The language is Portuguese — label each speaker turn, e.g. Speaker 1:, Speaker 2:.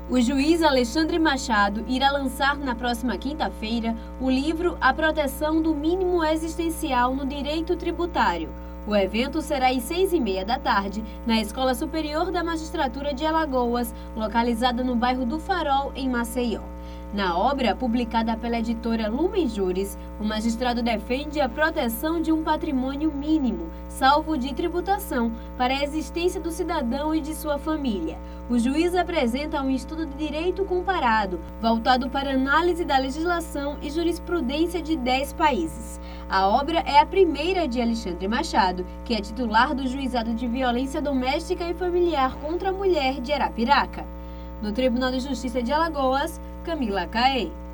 Speaker 1: O juiz Alexandre Machado irá lançar na próxima quinta-feira o livro A Proteção do Mínimo Existencial no Direito Tributário. O evento será às 6h30 da tarde, na Escola Superior da Magistratura de Alagoas, localizada no bairro do Farol, em Maceió. Na obra, publicada pela editora Lumen Juris, o magistrado defende a proteção de um patrimônio mínimo, salvo de tributação, para a existência do cidadão e de sua família. O juiz apresenta um estudo de direito comparado, voltado para análise da legislação e jurisprudência de 10 países. A obra é a primeira de Alexandre Machado, que é titular do Juizado de Violência Doméstica e Familiar contra a Mulher de Arapiraca. No Tribunal de Justiça de Alagoas, Camila Caê.